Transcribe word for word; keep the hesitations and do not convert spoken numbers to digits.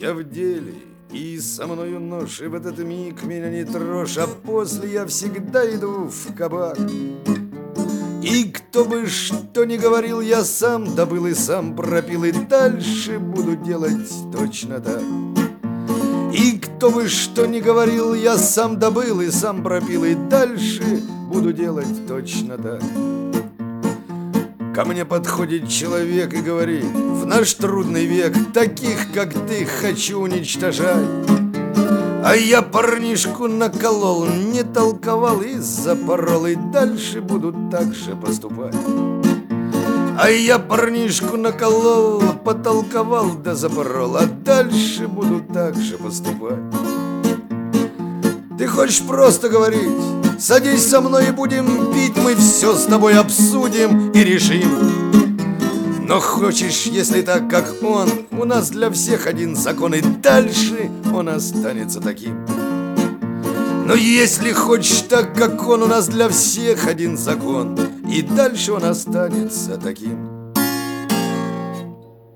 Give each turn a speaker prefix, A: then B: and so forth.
A: я в деле, и со мною нож, и в этот миг меня не трожь, а после я всегда иду в кабак. И кто бы что ни говорил, я сам добыл и сам пропил, и дальше буду делать точно так. И кто бы что ни говорил, я сам добыл и сам пропил, и дальше буду делать точно так. Ко мне подходит человек и говорит: в наш трудный век таких, как ты, хочу уничтожать. А я парнишку наколол, не толковал и запорол, и дальше буду так же поступать. А я парнишку наколол, потолковал да запорол, а дальше буду так же поступать. Ты хочешь просто говорить? Садись со мной и будем пить, мы все с тобой обсудим и решим. Но хочешь, если так, как он, у нас для всех один закон, и дальше он останется таким. Но если хочешь так, как он, у нас для всех один закон, и дальше он останется таким.